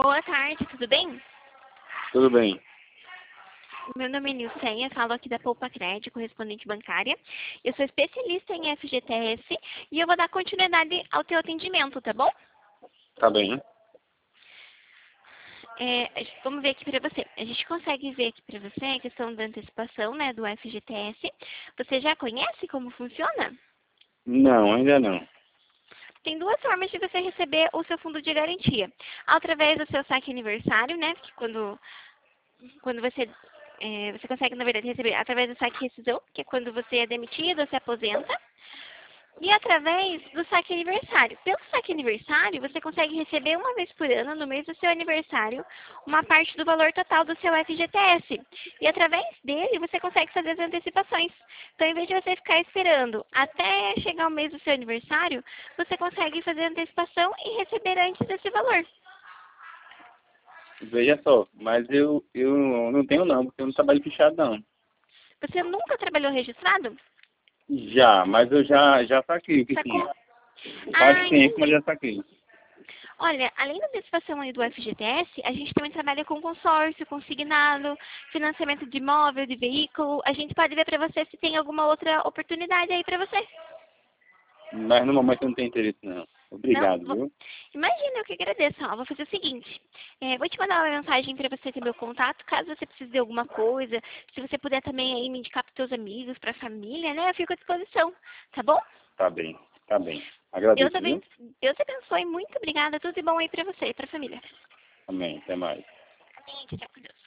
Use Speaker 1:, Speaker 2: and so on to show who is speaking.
Speaker 1: Boa tarde, tudo bem?
Speaker 2: Tudo bem.
Speaker 1: Meu nome é Nilceia, falo aqui da Poupa Cred, correspondente bancária. Eu sou especialista em FGTS e eu vou dar continuidade ao teu atendimento, tá bom?
Speaker 2: Tá bem.
Speaker 1: Vamos ver aqui para você. A gente consegue ver aqui para você a questão da antecipação, né, do FGTS. Você já conhece como funciona?
Speaker 2: Não, ainda não.
Speaker 1: Tem duas formas de você receber o seu fundo de garantia. Através do seu saque aniversário, né, que quando você consegue, na verdade, receber através do saque rescisão, que é quando você é demitido ou se aposenta, e através do saque aniversário. Pelo saque aniversário, você consegue receber uma vez por ano, no mês do seu aniversário, uma parte do valor total do seu FGTS. E através dele, você consegue fazer as antecipações. Então, em vez de você ficar esperando até chegar o mês do seu aniversário, você consegue fazer a antecipação e receber antes desse valor.
Speaker 2: Veja só, mas eu não tenho não, porque eu não trabalho fichado não.
Speaker 1: Você nunca trabalhou registrado?
Speaker 2: Já, mas eu já saquei o que
Speaker 1: Sacou?
Speaker 2: tinha. Faz tempo, mas
Speaker 1: Entendi.
Speaker 2: já saquei.
Speaker 1: Olha, além da antecipação aí do FGTS, a gente também trabalha com consórcio, consignado, financiamento de imóvel, de veículo. A gente pode ver para você se tem alguma outra oportunidade aí para você.
Speaker 2: Mas no momento eu não tenho interesse não.
Speaker 1: Não?
Speaker 2: Obrigado, viu?
Speaker 1: Imagina, eu que agradeço. Ó, vou fazer o seguinte. Vou te mandar uma mensagem para você ter meu contato, caso você precise de alguma coisa. Se você puder também aí me indicar para seus amigos, para a família, né? Eu fico à disposição. Tá bom?
Speaker 2: Tá bem, tá bem.
Speaker 1: Deus,
Speaker 2: Agradeço, viu?
Speaker 1: Deus abençoe. Muito obrigada. Tudo de bom aí para você e para a família.
Speaker 2: Amém. Até mais.
Speaker 1: Amém. Tchau, tchau, com Deus.